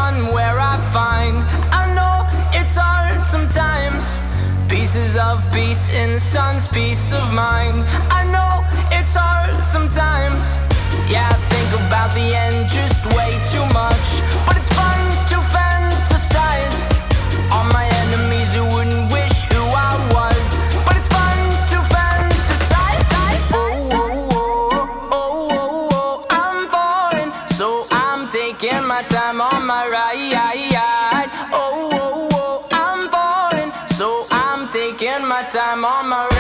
one where I find. I know it's hard sometimes. Pieces of peace in the sun's peace of mind. I know it's hard sometimes. Yeah, I think about the end just way too much. But it's fun to fantasize on my enemies who wouldn't wish who I was. But it's fun to fantasize. Oh, oh, oh, oh, oh, oh, I'm falling, so I'm taking my time on my ride. Oh, oh, oh, I'm falling, so I'm taking my time on my ride.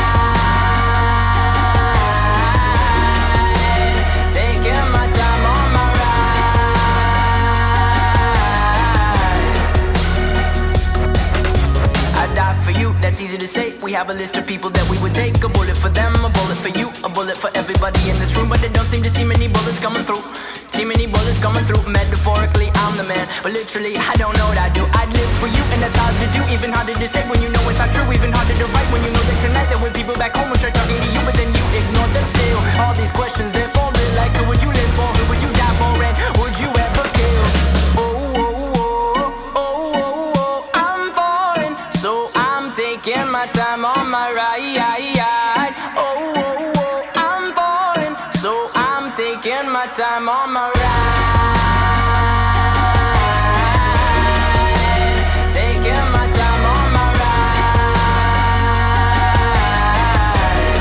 Taking my time on my ride. I die for you, that's easy to say. We have a list of people that we would take. A bullet for them, a bullet for you, a bullet for everybody in this room. But they don't seem to see many bullets coming through. See many bullets coming through. Metaphorically, I'm the man, but literally, I don't know what I do. I'd live for you, and that's hard to do. Even harder to say when you know it's not true. Even harder to write when you know that tonight there were people back home who tried talking to you, but then you ignore them still. All these questions, they're falling like, who would you live for? Who would you die for? And would you ever kill? Oh, oh, oh, oh, oh, oh, I'm falling, so I'm taking my time on my ride. Oh, oh, oh, I'm falling, so I'm taking my time on my ride. Taking my time on my ride.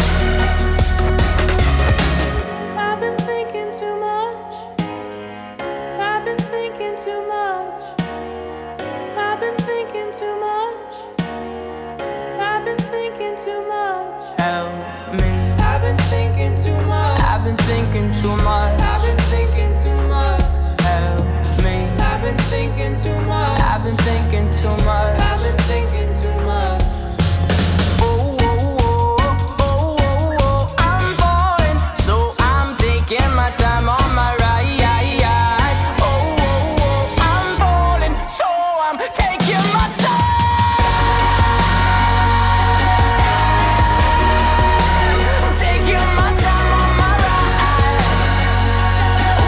I've been thinking too much. I've been thinking too much. I've been thinking too much. I've been thinking too much. Help me. I've been thinking too much. I've been thinking too much. I've been thinking too much. Help me. I've been thinking too much. I've been thinking too much. I've been thinking too much. Oh, oh, oh, oh, oh, oh, I'm falling, so I'm taking my time on my ride. Oh, oh, oh, I'm falling, so I'm taking my time. Taking my time on my ride. Oh,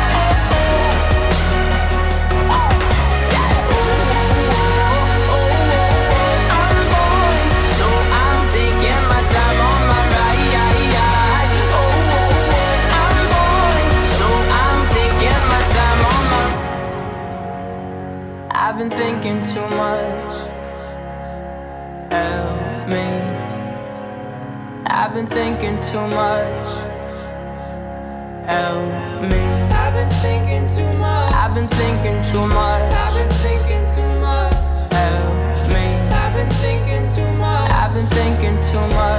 oh, oh, oh, yeah. Oh, oh, oh, I'm falling, so I'm taking my time on my ride. Oh, oh, oh, I'm falling, so I'm taking my time on my. I've been thinking too much. Help me. I've been thinking too much. Help me. I've been thinking too much. I've been thinking too much. I've been thinking too much. Help me. I've been thinking too much. I've been thinking too much.